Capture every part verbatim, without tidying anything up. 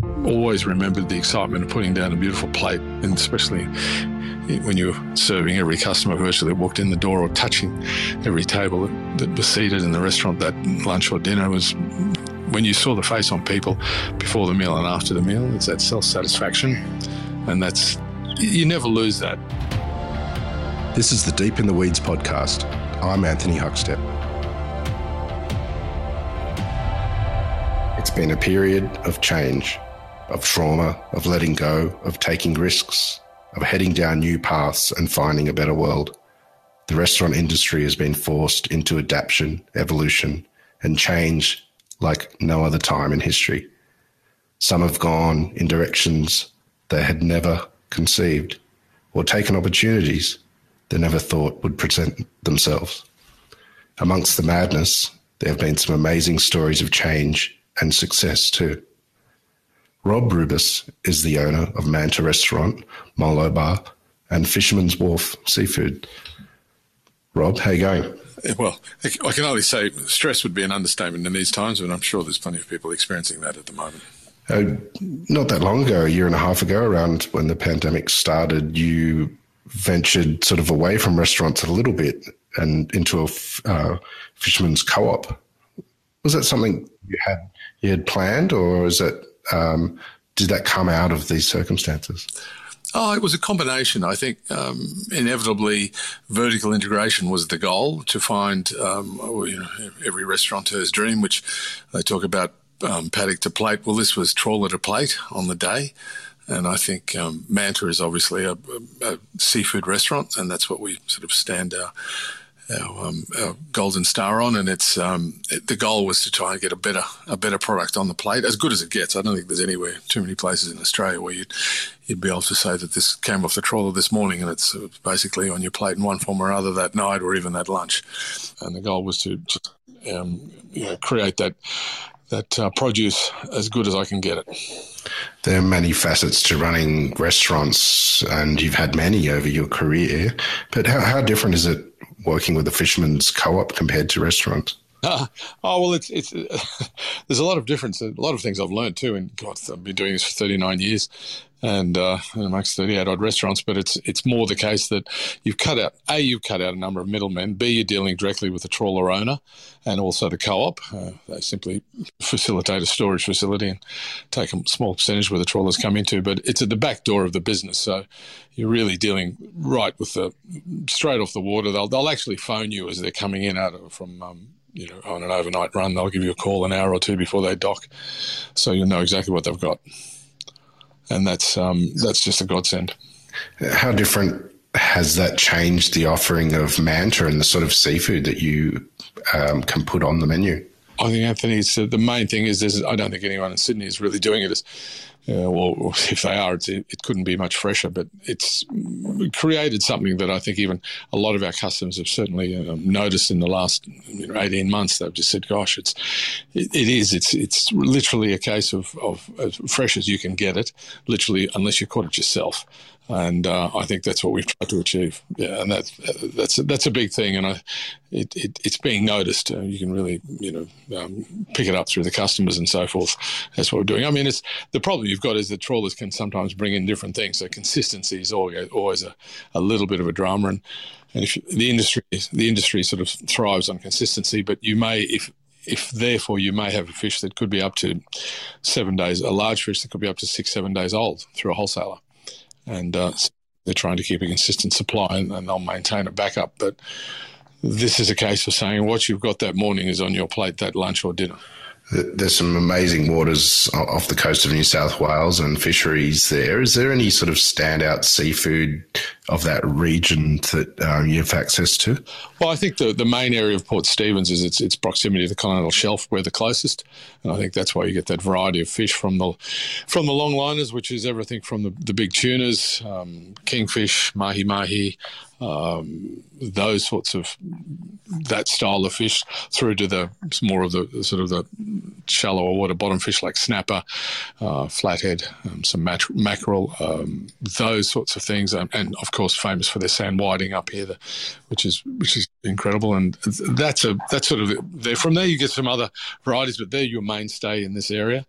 always remembered the excitement of putting down a beautiful plate, and especially when you were serving every customer virtually that walked in the door or touching every table that, that was seated in the restaurant that lunch or dinner. Was when you saw the face on people before the meal and after the meal. It's that self-satisfaction, and that's, you never lose that. This is the Deep in the Weeds podcast. I'm Anthony Huckstep. It's been a period of change, of trauma, of letting go, of taking risks, of heading down new paths and finding a better world. The restaurant industry has been forced into adaptation, evolution, and change like no other time in history. Some have gone in directions they had never conceived, or taken opportunities they never thought would present themselves. Amongst the madness, there have been some amazing stories of change and success too. Rob Rubis is the owner of Manta Restaurant, Molo Bar, and Fisherman's Wharf Seafood. Rob, how you going? Well, I can only say stress would be an understatement in these times, but I'm sure there's plenty of people experiencing that at the moment. Uh, not that long ago, a year and a half ago, around when the pandemic started, you ventured sort of away from restaurants a little bit and into a uh, fisherman's co-op. Was that something you had you had planned, or is it um, did that come out of these circumstances? Oh, it was a combination. I think um, inevitably vertical integration was the goal, to find um, you know, every restaurateur's dream, which they talk about um, paddock to plate. Well, this was trawler to plate on the day. And I think um, Manta is obviously a, a, a seafood restaurant, and that's what we sort of stand our our, um, our golden star on. And it's um, it, the goal was to try and get a better a better product on the plate, as good as it gets. I don't think there's anywhere too many places in Australia where you'd you'd be able to say that this came off the trawler this morning and it's basically on your plate in one form or other that night or even that lunch. And the goal was to just um, you know, create that that uh, produce as good as I can get it. There are many facets to running restaurants, and you've had many over your career. But how, how different is it working with a fisherman's co-op compared to restaurants? Uh, oh, well, it's it's uh, there's a lot of difference. A lot of things I've learned too. And God, I've been doing this for thirty-nine years, and uh, amongst thirty-eight odd restaurants. But it's it's more the case that you've cut out a you've cut out a number of middlemen. B, you're dealing directly with the trawler owner, and also the co-op. Uh, they simply facilitate a storage facility and take a small percentage where the trawlers come into. But it's at the back door of the business, so you're really dealing right with the straight off the water. They'll they'll actually phone you as they're coming in out of, from. Um, you know, on an overnight run. They'll give you a call an hour or two before they dock, so you'll know exactly what they've got. And that's um, that's just a godsend. How different has that changed the offering of Manta and the sort of seafood that you um, can put on the menu? I think, Anthony, it's, uh, the main thing is, is I don't think anyone in Sydney is really doing it as, uh, well, or if they are, it's, it couldn't be much fresher, but it's created something that I think even a lot of our customers have certainly um, noticed in the last you know, eighteen months. They've just said, gosh, it's, it, it is, it's it's literally a case of, of as fresh as you can get it, literally, unless you caught it yourself. And uh, I think that's what we've tried to achieve. Yeah, and that's that's that's a big thing, and I, it, it it's being noticed. Uh, you can really you know um, pick it up through the customers and so forth. That's what we're doing. I mean, it's the problem you've got is that trawlers can sometimes bring in different things. So consistency is always always a, a little bit of a drama, and and if the industry the industry sort of thrives on consistency, but you may if. If therefore you may have a fish that could be up to seven days, a large fish that could be up to six, seven days old through a wholesaler. And uh, they're trying to keep a consistent supply, and, and they'll maintain a backup. But this is a case of saying what you've got that morning is on your plate, that lunch or dinner. There's some amazing waters off the coast of New South Wales and fisheries there. Is there any sort of standout seafood of that region that um, you have access to? Well, I think the, the main area of Port Stephens is its, its proximity to the continental shelf. We're the closest, and I think that's why you get that variety of fish from the from the longliners, which is everything from the, the big tunas, um, kingfish, mahi-mahi, um, those sorts of, that style of fish, through to the more of the sort of the shallower water bottom fish like snapper, uh, flathead, um, some mat- mackerel, um, those sorts of things, um, and of course famous for their sand whiting up here, the, which is which is incredible. And that's a that's sort of there. From there you get some other varieties, but they're your mainstay in this area.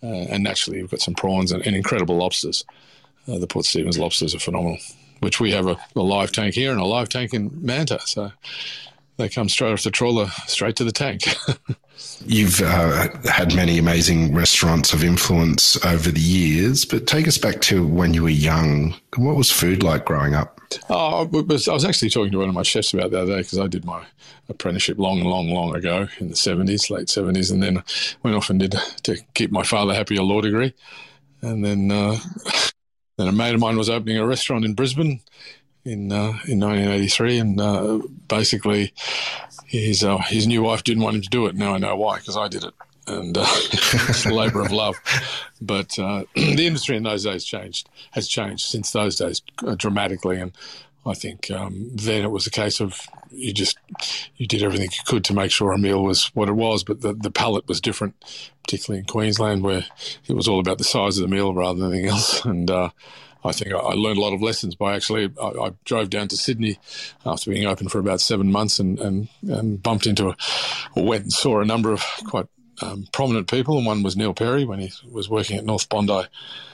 Uh, and naturally, we've got some prawns and, and incredible lobsters. Uh, the Port Stephens lobsters are phenomenal, which we have a, a live tank here and a live tank in Manta. So they come straight off the trawler, straight to the tank. You've uh, had many amazing restaurants of influence over the years, but take us back to when you were young. What was food like growing up? Oh, I was, I was actually talking to one of my chefs about the other day because I did my apprenticeship long, long, long ago in the seventies, late seventies, and then went off and did, to keep my father happy, a law degree. And then, uh, then a mate of mine was opening a restaurant in Brisbane in uh, in nineteen eighty-three, and uh, basically his uh, his new wife didn't want him to do it. Now I know why, because I did it, and uh, it's a labour of love. But uh, the industry in those days changed, has changed since those days uh, dramatically, and I think um, then it was a case of you just you did everything you could to make sure a meal was what it was, but the, the palate was different, particularly in Queensland, where it was all about the size of the meal rather than anything else. And uh, I think I, I learned a lot of lessons by actually, I, I drove down to Sydney after being open for about seven months and, and, and bumped into, a, or went and saw a number of quite um, prominent people, and one was Neil Perry when he was working at North Bondi.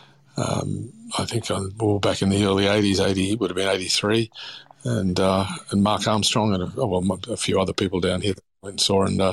Um, I think uh, well, back in the early eighties, eighty, it would have been eighty-three, and uh, and Mark Armstrong and a, well, a few other people down here that went and saw, and uh,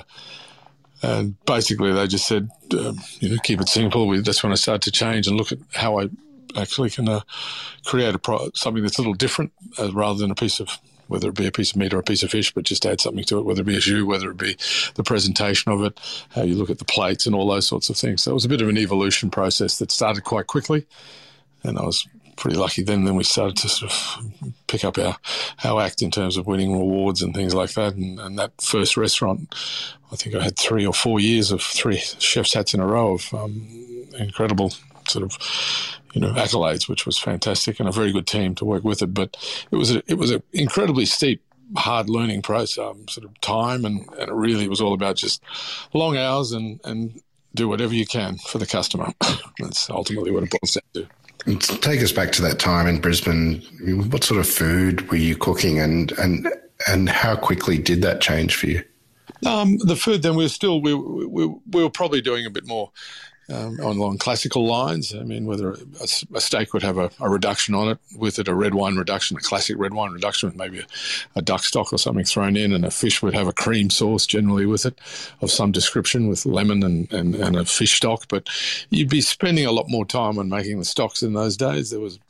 and basically they just said, uh, you know, keep it simple. We, that's when I started to change and look at how I actually can uh, create a pro- something that's a little different uh, rather than a piece of, whether it be a piece of meat or a piece of fish, but just add something to it, whether it be a jus, whether it be the presentation of it, how you look at the plates and all those sorts of things. So it was a bit of an evolution process that started quite quickly, and I was pretty lucky then. Then we started to sort of pick up our, our act in terms of winning awards and things like that. And, and that first restaurant, I think I had three or four years of three chef's hats in a row of um, incredible sort of, you know, accolades, which was fantastic, and a very good team to work with it. But it was a, it was an incredibly steep, hard learning process, um, sort of time, and, and it really was all about just long hours and, and do whatever you can for the customer. That's ultimately what it boils down to. And take us back to that time in Brisbane. What sort of food were you cooking, and and and how quickly did that change for you? Um, the food then, we were still we we we were probably doing a bit more Um, on along classical lines. I mean, whether a, a steak would have a, a reduction on it, with it a red wine reduction, a classic red wine reduction with maybe a, a duck stock or something thrown in, and a fish would have a cream sauce generally with it of some description with lemon and, and, and a fish stock. But you'd be spending a lot more time on making the stocks in those days. There was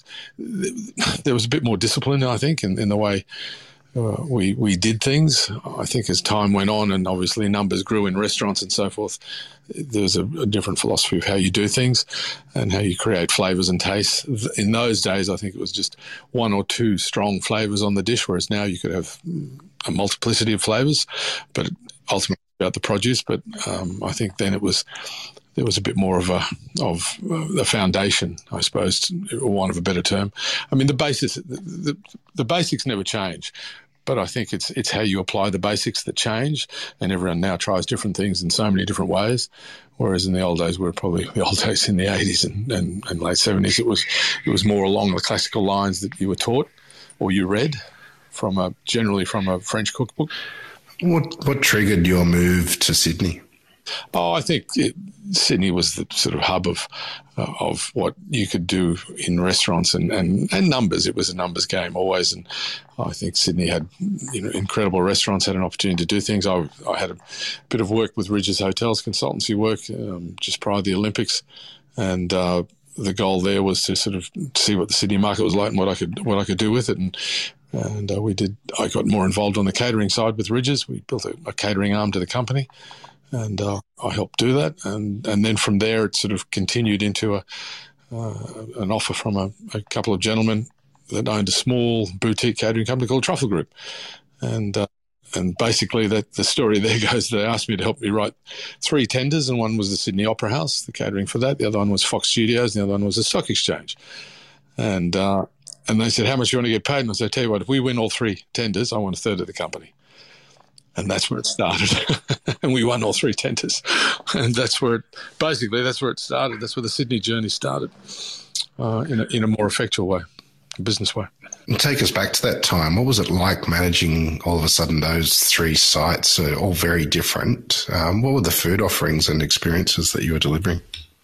there was a bit more discipline, I think, in, in the way Uh, we we did things. I think as time went on and obviously numbers grew in restaurants and so forth, there was a, a different philosophy of how you do things and how you create flavours and tastes. In those days, I think it was just one or two strong flavours on the dish, whereas now you could have a multiplicity of flavours, but ultimately about the produce. But um, I think then it was there was a bit more of a of a foundation, I suppose, or want of a better term. I mean, the basis the, the, the basics never change. But I think it's it's how you apply the basics that change, and everyone now tries different things in so many different ways. Whereas in the old days, we were probably the old days in the eighties and, and, and late seventies, it was it was more along the classical lines that you were taught or you read from a generally from a French cookbook. What what triggered your move to Sydney? Oh, I think it, Sydney was the sort of hub of uh, of what you could do in restaurants and, and, and numbers. It was a numbers game always, and I think Sydney had you know incredible restaurants, had an opportunity to do things. I, I had a bit of work with Ridges Hotels, consultancy work, um, just prior to the Olympics, and uh, the goal there was to sort of see what the Sydney market was like and what I could what I could do with it. And and uh, we did. I got more involved on the catering side with Ridges. We built a, a catering arm to the company. And uh, I helped do that, and, and then from there it sort of continued into a uh, an offer from a, a couple of gentlemen that owned a small boutique catering company called Truffle Group, and uh, and basically that the story there goes. They asked me to help me write three tenders, and one was the Sydney Opera House, the catering for that. The other one was Fox Studios, and the other one was the Stock Exchange, and uh, and they said, "How much do you want to get paid?" And I said, "I tell you what, if we win all three tenders, I want a third of the company." And that's where it started. And we won all three tenders. And that's where it, basically, that's where it started. That's where the Sydney journey started uh, in, a, in a more effectual way, a business way. And take us back to that time. What was it like managing all of a sudden those three sites, uh, all very different? Um, what were the food offerings and experiences that you were delivering?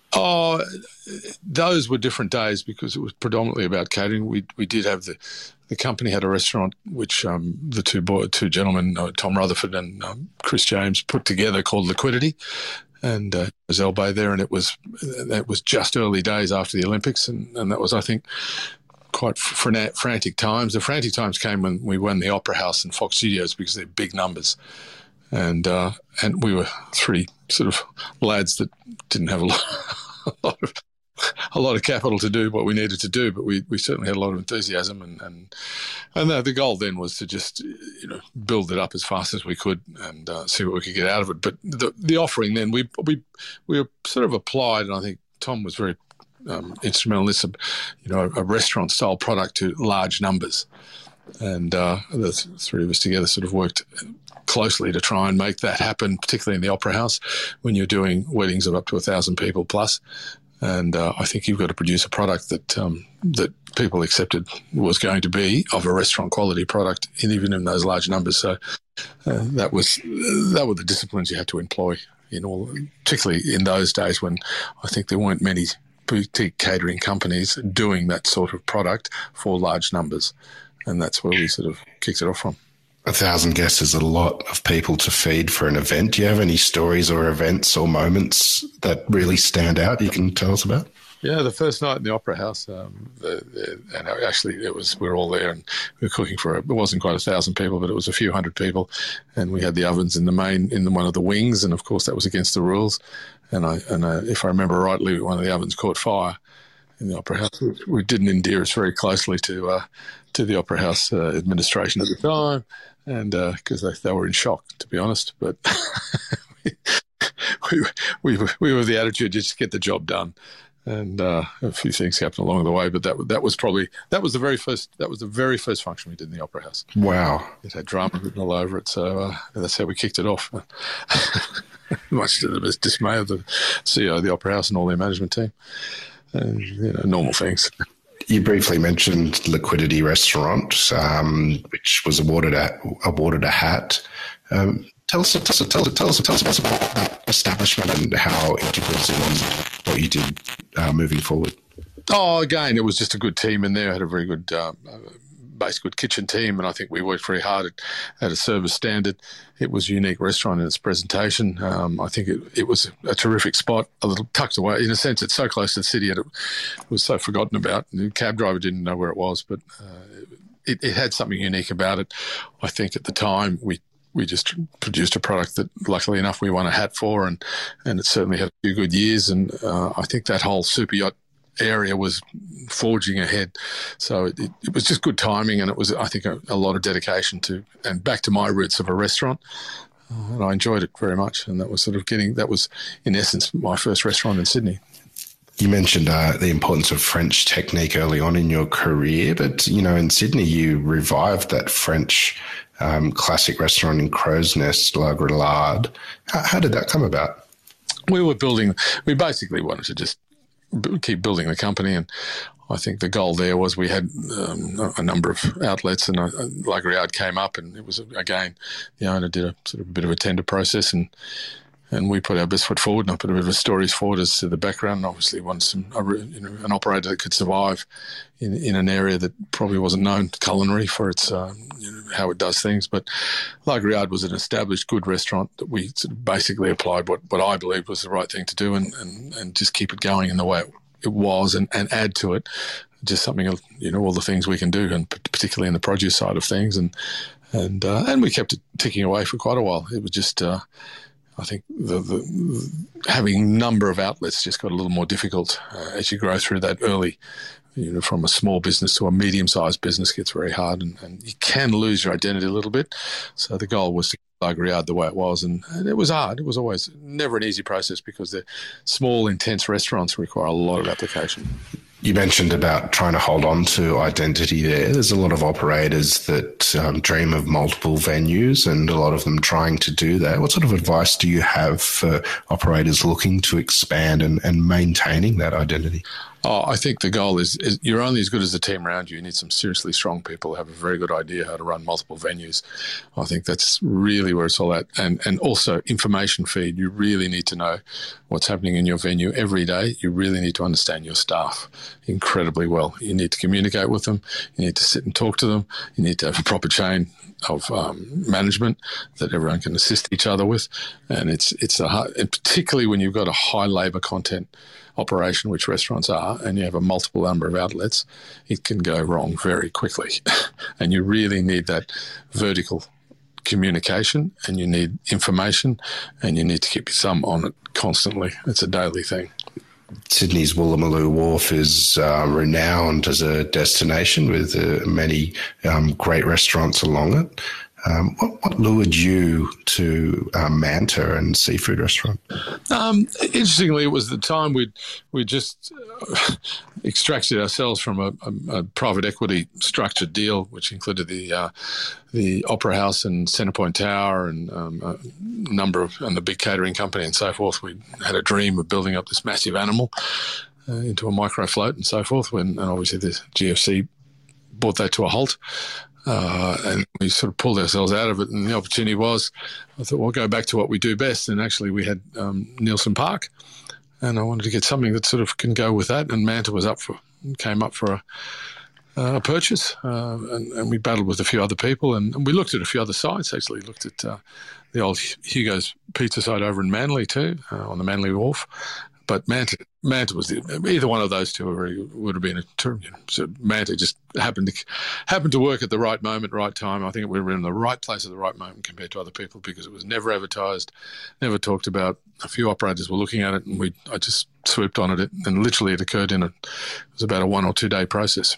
Oh, those were different days because it was predominantly about catering. We we did have the the company had a restaurant which um, the two boy, two gentlemen, uh, Tom Rutherford and um, Chris James, put together called Liquidity, and uh, it was Elbay there, and it was that was just early days after the Olympics, and, and that was, I think, quite fran- frantic times. The frantic times came when we won the Opera House and Fox Studios because they're big numbers. And uh, and we were three sort of lads that didn't have a lot, a lot of a lot of capital to do what we needed to do, but we, we certainly had a lot of enthusiasm, and and and the, the goal then was to just you know build it up as fast as we could and uh, see what we could get out of it. But the the offering then we we we sort of applied, and I think Tom was very um, instrumental in this, you know, a restaurant style product to large numbers, and uh, the three of us together sort of worked closely to try and make that happen, particularly in the Opera House when you're doing weddings of up to a thousand people plus. And uh, I think you've got to produce a product that um, that people accepted was going to be of a restaurant quality product, and even in those large numbers. So uh, that was that were the disciplines you had to employ in all, particularly in those days when I think there weren't many boutique catering companies doing that sort of product for large numbers, and that's where we sort of kicked it off from. A thousand guests is a lot of people to feed for an event. Do you have any stories or events or moments that really stand out you can tell us about? Yeah, the first night in the Opera House, um, the, the, and actually it was we were all there and we were cooking for, it wasn't quite a thousand people, but it was a few hundred people, and we had the ovens in the main, in the, one of the wings, and of course that was against the rules. And I, and uh, if I remember rightly, one of the ovens caught fire in the Opera House. We, we didn't endear us very closely to uh, to the Opera House uh, administration at the time, and because uh, they, they were in shock, to be honest. But we, we, we, we were the attitude, just get the job done. And uh, a few things happened along the way, but that that was probably that was the very first that was the very first function we did in the Opera House. Wow! It had drama written all over it, so uh, that's how we kicked it off. Much to the dismay of the C E O of the Opera House and all their management team, and you know, normal things. You briefly mentioned Liquidity Restaurant, um, which was awarded a awarded a hat. Um, Tell us, tell us, tell us, tell us, tell us about that establishment and how integral it was what you did uh, moving forward. Oh, again, it was just a good team in there. I had a very good, uh, base good kitchen team, and I think we worked very hard at, at a service standard. It was a unique restaurant in its presentation. Um, I think it, it was a terrific spot, a little tucked away. In a sense, it's so close to the city, and it was so forgotten about. The cab driver didn't know where it was, but uh, it, it had something unique about it. I think at the time we We just produced a product that, luckily enough, we won a hat for, and, and it certainly had a few good years. And uh, I think that whole super yacht area was forging ahead. So it, it was just good timing, and it was, I think, a, a lot of dedication to, and back to my roots of a restaurant. Uh, and I enjoyed it very much. And that was sort of getting, that was, in essence, my first restaurant in Sydney. You mentioned uh, the importance of French technique early on in your career, but, you know, in Sydney, you revived that French um, classic restaurant in Crow's Nest, La Grillade. How, how did that come about? We were building, we basically wanted to just b- keep building the company, and I think the goal there was we had um, a number of outlets, and uh, La Grillade came up, and it was, again, the owner did a sort of a bit of a tender process, and And we put our best foot forward, and I put a bit of a stories forward as to the background. And obviously, wanted some, you know, an operator that could survive in in an area that probably wasn't known culinary for its, uh, you know, how it does things. But La Grillade was an established, good restaurant that we sort of basically applied what, what I believed was the right thing to do, and, and, and just keep it going in the way it was, and, and add to it just something, you know, all the things we can do, and particularly in the produce side of things. And and uh, and we kept it ticking away for quite a while. It was just. Uh, I think the, the, having a number of outlets just got a little more difficult uh, as you grow through that early, you know, from a small business to a medium-sized business gets very hard, and, and you can lose your identity a little bit. So the goal was to keep La Grillade the way it was, and, and it was hard. It was always never an easy process because the small, intense restaurants require a lot of application. You mentioned about trying to hold on to identity there. There's a lot of operators that um, dream of multiple venues and a lot of them trying to do that. What sort of advice do you have for operators looking to expand and, and maintaining that identity? Oh, I think the goal is, is you're only as good as the team around you. You need some seriously strong people who have a very good idea how to run multiple venues. I think that's really where it's all at. And and also information feed. You really need to know what's happening in your venue every day. You really need to understand your staff incredibly well. You need to communicate with them. You need to sit and talk to them. You need to have a proper chain of um, management that everyone can assist each other with. And it's it's a hard, and particularly when you've got a high labour content operation, which restaurants are, and you have a multiple number of outlets, it can go wrong very quickly. And you really need that vertical communication, and you need information, and you need to keep your thumb on it constantly. It's a daily thing. Sydney's Woolloomooloo Wharf is uh, renowned as a destination with uh, many um, great restaurants along it. Um, what, what lured you to um, Manta and Seafood Restaurant? Um, interestingly, it was the time we'd we just uh, extracted ourselves from a, a, a private equity structured deal, which included the uh, the Opera House and Centrepoint Tower and um, a number of and the big catering company and so forth. We had a dream of building up this massive animal uh, into a micro float and so forth. When and obviously the G F C brought that to a halt. Uh, and we sort of pulled ourselves out of it, and the opportunity was, I thought, we'll go back to what we do best. And actually, we had um, Nielsen Park, and I wanted to get something that sort of can go with that. And Manta was up for, came up for a, a purchase, uh, and, and we battled with a few other people, and, and we looked at a few other sites. Actually, looked at uh, the old Hugo's Pizza site over in Manly too, uh, on the Manly Wharf. But Manta, Manta was the, either one of those two would have been a term. You know, so Manta just happened to happened to work at the right moment, right time. I think we were in the right place at the right moment compared to other people because it was never advertised, never talked about. A few operators were looking at it, and we I just swooped on it, and literally it occurred in a it was about a one or two day process.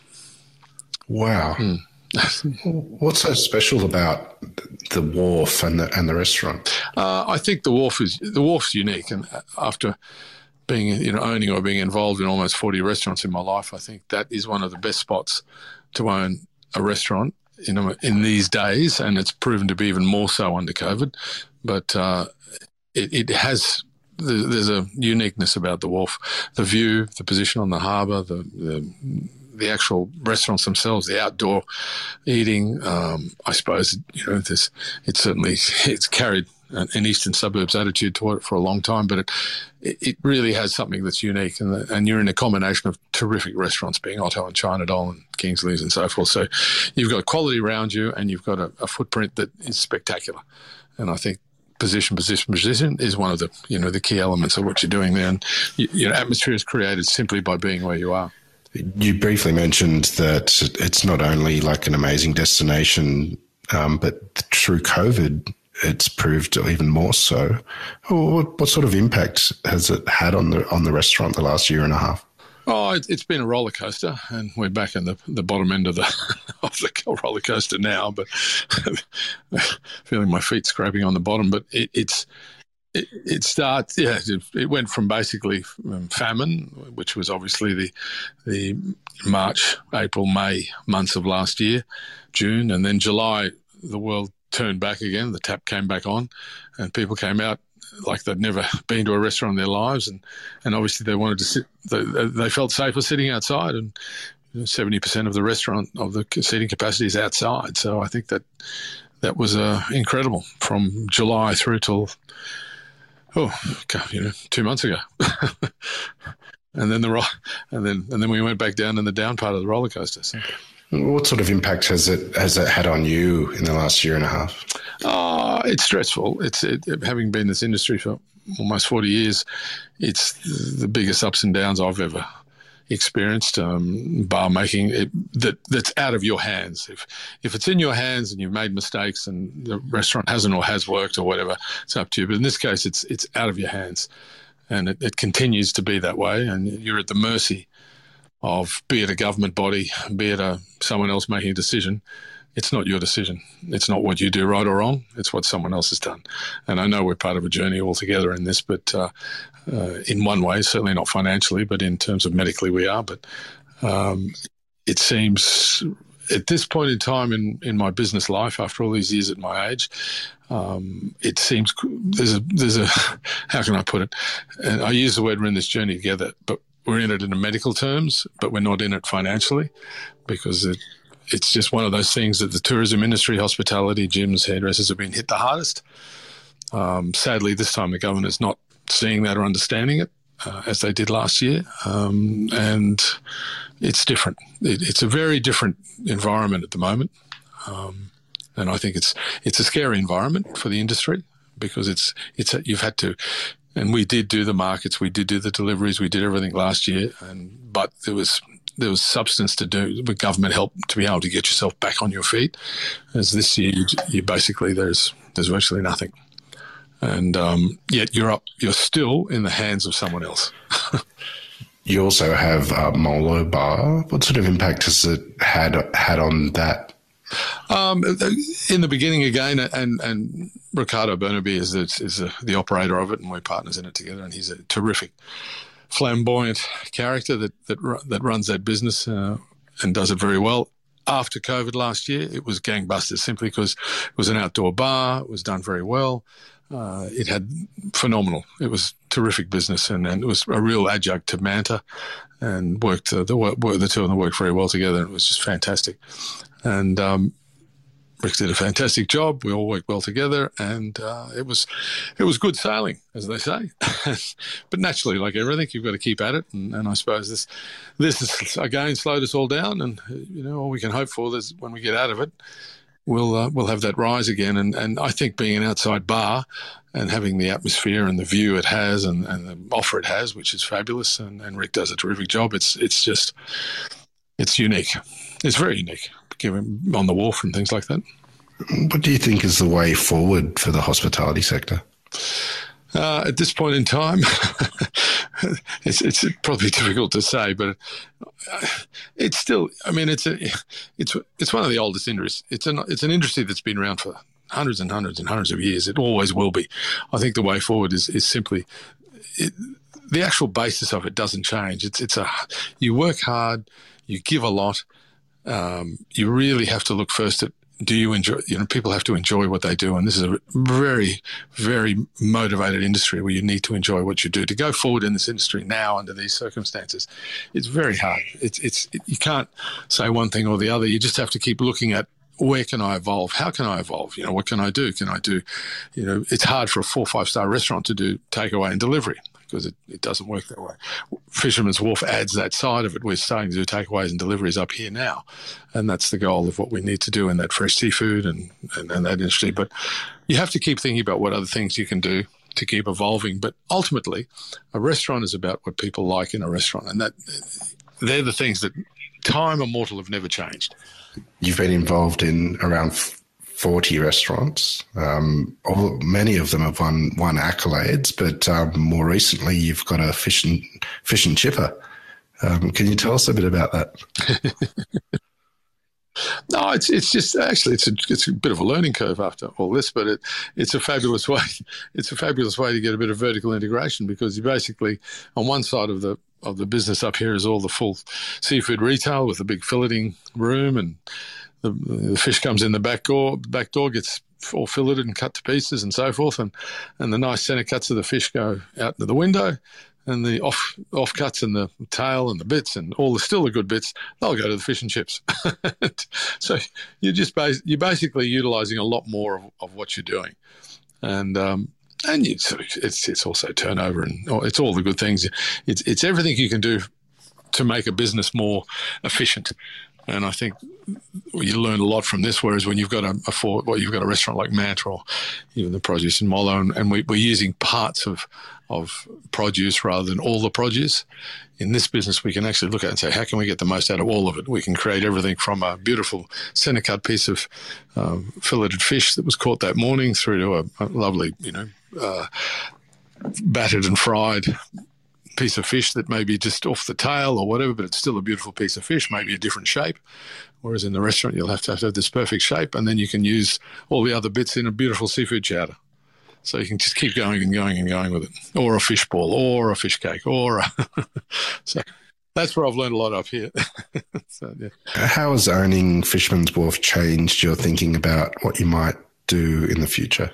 Wow. Hmm. What's so special about the wharf and the and the restaurant? Uh, I think the wharf is the wharf's unique, and after being, you know, owning or being involved in almost forty restaurants in my life, I think that is one of the best spots to own a restaurant in in these days, and it's proven to be even more so under COVID. But uh, it, it has there's a uniqueness about the wharf, the view, the position on the harbour, the, the the actual restaurants themselves, the outdoor eating. Um, I suppose you know this. It's certainly it's carried an eastern suburbs attitude toward it for a long time, but it it really has something that's unique, and the, and you're in a combination of terrific restaurants, being Otto and China Doll and Kingsley's and so forth. So you've got quality around you, and you've got a, a footprint that is spectacular. And I think position, position, position is one of the you know the key elements of what you're doing there. And you, you know, atmosphere is created simply by being where you are. You briefly mentioned that it's not only like an amazing destination, um, but through COVID, it's proved even more so. What, what sort of impact has it had on the on the restaurant the last year and a half? Oh, it, it's been a roller coaster, and we're back in the, the bottom end of the of the roller coaster now. But feeling my feet scraping on the bottom. But it, it's it, it starts. Yeah, it, it went from basically famine, which was obviously the the March, April, May months of last year, June, and then July. The world turned back again. The tap came back on, and people came out like they'd never been to a restaurant in their lives, and, and obviously they wanted to sit. They, they felt safer sitting outside, and seventy percent of the restaurant of the seating capacity is outside. So I think that that was uh, incredible from July through till oh, you know, two months ago, and then the and then and then we went back down in the down part of the roller coaster. So. What sort of impact has it has it had on you in the last year and a half? Oh, it's stressful. It's it, having been in this industry for almost forty years. It's the biggest ups and downs I've ever experienced. Um, bar making it, that that's out of your hands. If if it's in your hands and you've made mistakes and the restaurant hasn't or has worked or whatever, it's up to you. But in this case, it's it's out of your hands, and it, it continues to be that way. And you're at the mercy of, be it a government body, be it a someone else making a decision, it's not your decision. It's not what you do right or wrong. It's what someone else has done. And I know we're part of a journey all together in this, but uh, uh, in one way, certainly not financially, but in terms of medically we are. But um, it seems at this point in time in, in my business life, after all these years at my age, um, it seems there's a, there's a, how can I put it? And I use the word we're in this journey together, but we're in it in the medical terms, but we're not in it financially, because it, it's just one of those things that the tourism industry, hospitality, gyms, hairdressers have been hit the hardest. Um, sadly, this time the government's not seeing that or understanding it uh, as they did last year. Um, and it's different. It, it's a very different environment at the moment. Um, and I think it's it's a scary environment for the industry, because it's it's a, you've had to, and we did do the markets, we did do the deliveries, we did everything last year, and but there was there was substance to do with government help to be able to get yourself back on your feet. As this year, you, you basically there's there's virtually nothing, and um, yet you're up, you're still in the hands of someone else. You also have uh, Molo Bar. What sort of impact has it had had on that? Um, in the beginning, again, and, and Ricardo Burnaby is, the, is the, the operator of it, and we're partners in it together, and he's a terrific, flamboyant character that that, that runs that business uh, and does it very well. After COVID last year, it was gangbusters, simply because it was an outdoor bar, it was done very well. Uh, it had phenomenal. It was terrific business, and, and it was a real adjunct to Manta, and worked uh, the the two of them worked very well together. And it was just fantastic. And um, Rick did a fantastic job. We all worked well together, and uh, it was it was good sailing, as they say. But naturally, like everything, you've got to keep at it. And, and I suppose this this has again slowed us all down. And you know, all we can hope for is when we get out of it, we'll uh, we'll have that rise again. And and I think being an outside bar and having the atmosphere and the view it has, and, and the offer it has, which is fabulous, and, and Rick does a terrific job. It's it's just it's unique. It's very unique, given on the wharf and things like that. What do you think is the way forward for the hospitality sector? Uh, at this point in time, it's it's probably difficult to say, but it's still. I mean, it's a it's it's one of the oldest industries. It's an it's an industry that's been around for hundreds and hundreds and hundreds of years. It always will be. I think the way forward is is simply it, the actual basis of it doesn't change. It's it's a you work hard, you give a lot. Um, you really have to look first at, do you enjoy, you know, people have to enjoy what they do. And this is a very, very motivated industry where you need to enjoy what you do. To go forward in this industry now under these circumstances, it's very hard. It's, it's, it, you can't say one thing or the other. You just have to keep looking at, where can I evolve? How can I evolve? You know, what can I do? Can I do, you know, it's hard for a four or five star restaurant to do takeaway and delivery, because it, it doesn't work that way. Fisherman's Wharf adds that side of it. We're starting to do takeaways and deliveries up here now, and that's the goal of what we need to do in that fresh seafood and, and, and that industry. But you have to keep thinking about what other things you can do to keep evolving. But ultimately, a restaurant is about what people like in a restaurant, and that they're the things that time and mortal have never changed. You've been involved in around forty restaurants. Um, all, many of them have won, won accolades, but um, more recently you've got a fish and fish and chipper. Um, can you tell us a bit about that? No, it's it's just actually it's a it's a bit of a learning curve after all this, but it it's a fabulous way. It's a fabulous way to get a bit of vertical integration, because you basically, on one side of the of the business up here is all the full seafood retail with a big filleting room, and the, the fish comes in the back door. The back door gets all filleted and cut to pieces and so forth, and and the nice centre cuts of the fish go out into the window. And the off off cuts and the tail and the bits and all the still the good bits, they'll go to the fish and chips. So you're just bas- you're basically utilising a lot more of, of what you're doing, and um, and you sort of, it's it's also turnover and oh, it's all the good things. It's it's everything you can do to make a business more efficient. And I think you learn a lot from this. Whereas when you've got a, a for, well, you've got a restaurant like Manta or even the produce in Molo, and, and we, we're using parts of of produce rather than all the produce. In this business, we can actually look at it and say, how can we get the most out of all of it? We can create everything from a beautiful centre cut piece of um, filleted fish that was caught that morning through to a, a lovely, you know, uh, battered and fried piece of fish that may be just off the tail or whatever, but it's still a beautiful piece of fish, maybe a different shape. Whereas in the restaurant, you'll have to have this perfect shape, and then you can use all the other bits in a beautiful seafood chowder. So you can just keep going and going and going with it, or a fish ball, or a fish cake, or a so that's where I've learned a lot up here. So, yeah. How has owning Fisherman's Wharf changed your thinking about what you might do in the future?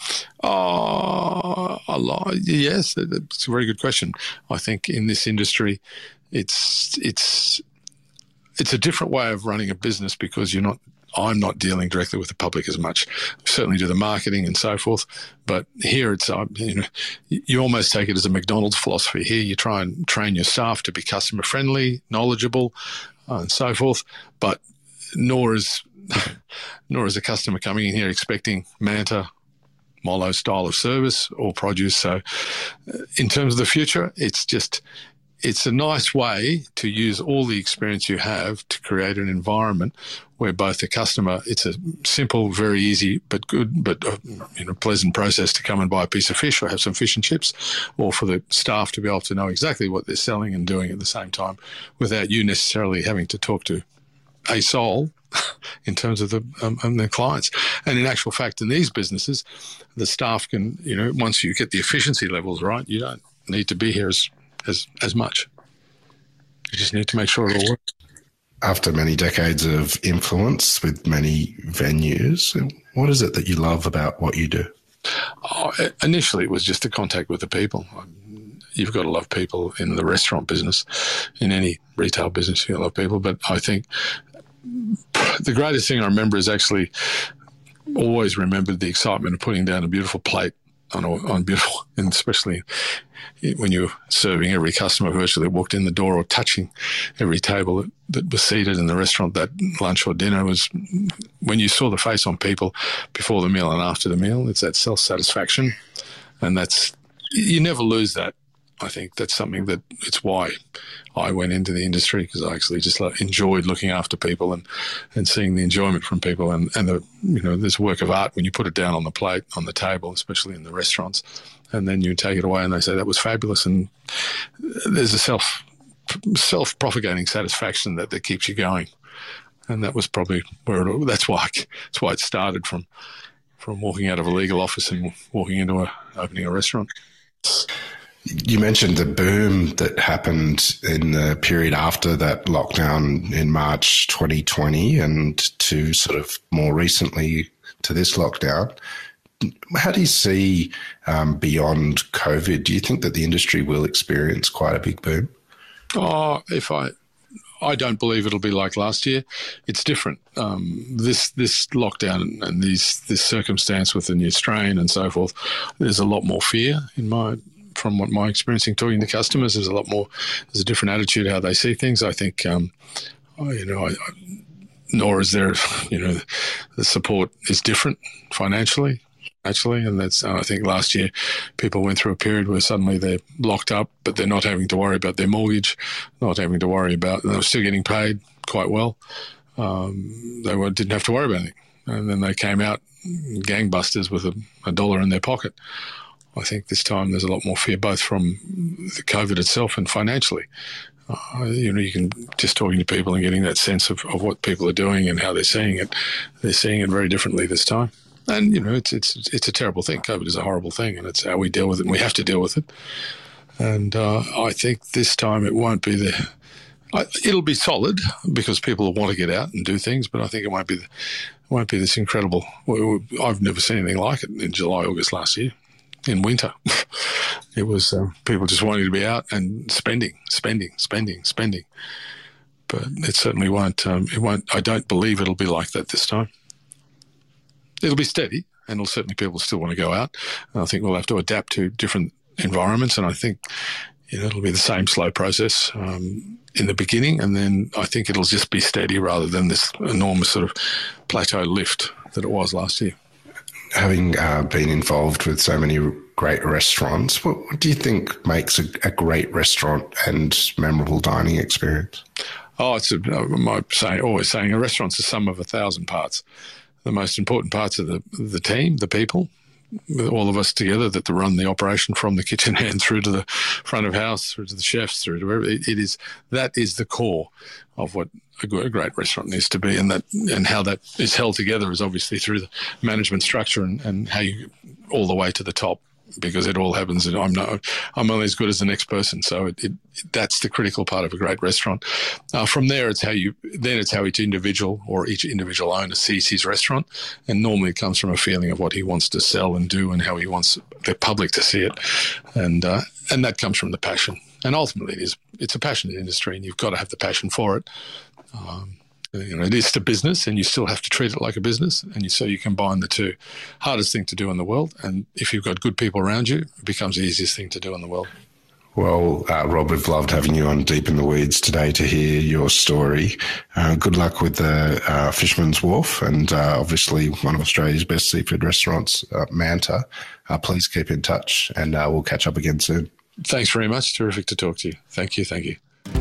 Oh, a lot. Yes, it's a very good question. I think in this industry, it's it's it's a different way of running a business because you're not. I'm not dealing directly with the public as much. I certainly do the marketing and so forth, but here it's uh, you know you almost take it as a McDonald's philosophy. Here you try and train your staff to be customer friendly, knowledgeable, uh, and so forth. But nor is nor is a customer coming in here expecting Manta Molo style of service or produce. So in terms of the future, it's just, it's a nice way to use all the experience you have to create an environment where both the customer, it's a simple, very easy, but good, but uh, you know, pleasant process to come and buy a piece of fish or have some fish and chips, or for the staff to be able to know exactly what they're selling and doing at the same time without you necessarily having to talk to a soul in terms of the um, and their clients. And in actual fact, in these businesses, the staff can, you know, once you get the efficiency levels right, you don't need to be here as as, as much. You just need to make sure it all works. After many decades of influence with many venues, what is it that you love about what you do? Oh, initially, it was just the contact with the people. You've got to love people in the restaurant business, in any retail business, you've got to love people. But I think the greatest thing I remember is actually always remembered the excitement of putting down a beautiful plate on, a, on beautiful, and especially when you're serving every customer virtually that walked in the door or touching every table that, that was seated in the restaurant that lunch or dinner, was when you saw the face on people before the meal and after the meal. It's that self-satisfaction, and that's, you never lose that. I think that's something that, it's why I went into the industry, because I actually just enjoyed looking after people and, and seeing the enjoyment from people. And, and the, you know, there's work of art when you put it down on the plate, on the table, especially in the restaurants, and then you take it away and they say that was fabulous. And there's a self, self-propagating satisfaction that, that keeps you going. And that was probably where it, that's why, that's why it started from, from walking out of a legal office and walking into a, opening a restaurant. You mentioned the boom that happened in the period after that lockdown in March twenty twenty and to sort of more recently to this lockdown. How do you see um, beyond COVID? Do you think that the industry will experience quite a big boom? Oh, if I... I don't believe it'll be like last year. It's different. Um, this this lockdown and these this circumstance with the new strain and so forth, there's a lot more fear in my from what my experiencing talking to customers. There's a lot more. There's a different attitude how they see things. I think, um, you know, I, I, nor is there, you know, the support is different financially. Actually, and that's, uh, I think last year people went through a period where suddenly they're locked up, but they're not having to worry about their mortgage, not having to worry about, they were still getting paid quite well. Um, they were, didn't have to worry about anything. And then they came out gangbusters with a, a dollar in their pocket. I think this time there's a lot more fear, both from the COVID itself and financially. Uh, you know, you can just talking to people and getting that sense of, of what people are doing and how they're seeing it. They're seeing it very differently this time. And, you know, it's it's it's a terrible thing. COVID is a horrible thing, and it's how we deal with it, and we have to deal with it. And uh, I think this time it won't be the... I, it'll be solid because people will want to get out and do things, but I think it won't be, the, it won't be this incredible... I've never seen anything like it in July, August last year, in winter. It was um, people just wanting to be out and spending, spending, spending, spending. But it certainly won't... Um, it won't. I don't believe it'll be like that this time. It'll be steady, and it'll certainly people still want to go out. And I think we'll have to adapt to different environments, and I think, you know, it'll be the same slow process um, in the beginning, and then I think it'll just be steady rather than this enormous sort of plateau lift that it was last year. Having uh, been involved with so many great restaurants, what, what do you think makes a, a great restaurant and memorable dining experience? Oh, it's a, my saying, always saying a restaurant's a sum of a thousand parts. The most important parts are the the team, the people, with all of us together that to run the operation from the kitchen hand through to the front of house, through to the chefs, through to wherever. It, it is, that is the core of what a great restaurant needs to be, and that and how that is held together is obviously through the management structure and, and how you all the way to the top, because it all happens. And I'm not, I'm only as good as the next person. So it, it that's the critical part of a great restaurant. Uh, from there, it's how you then it's how each individual or each individual owner sees his restaurant, and normally it comes from a feeling of what he wants to sell and do, and how he wants the public to see it, and uh, and that comes from the passion. And ultimately, it is it's a passionate industry, and you've got to have the passion for it. Um, you know, it is the business, and you still have to treat it like a business, and you, so you combine the two. Hardest thing to do in the world, and if you've got good people around you, it becomes the easiest thing to do in the world. Well, uh, Rob, we've loved having you on Deep in the Weeds today to hear your story. Uh, good luck with the uh, Fisherman's Wharf, and uh, obviously one of Australia's best seafood restaurants, uh, Manta. Uh, please keep in touch, and uh, we'll catch up again soon. Thanks very much. Terrific to talk to you. Thank you. Thank you.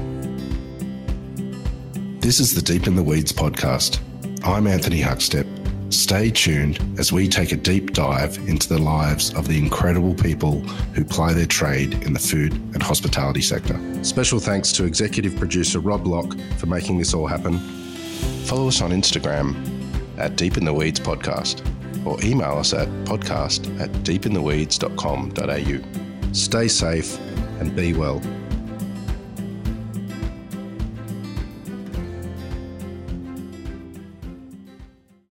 This is the Deep in the Weeds podcast. I'm Anthony Huckstep. Stay tuned as we take a deep dive into the lives of the incredible people who ply their trade in the food and hospitality sector. Special thanks to executive producer Rob Locke for making this all happen. Follow us on Instagram at Deep in the Weeds Podcast, or email us at podcast at deepintheweeds dot com dot a u. Stay safe and be well.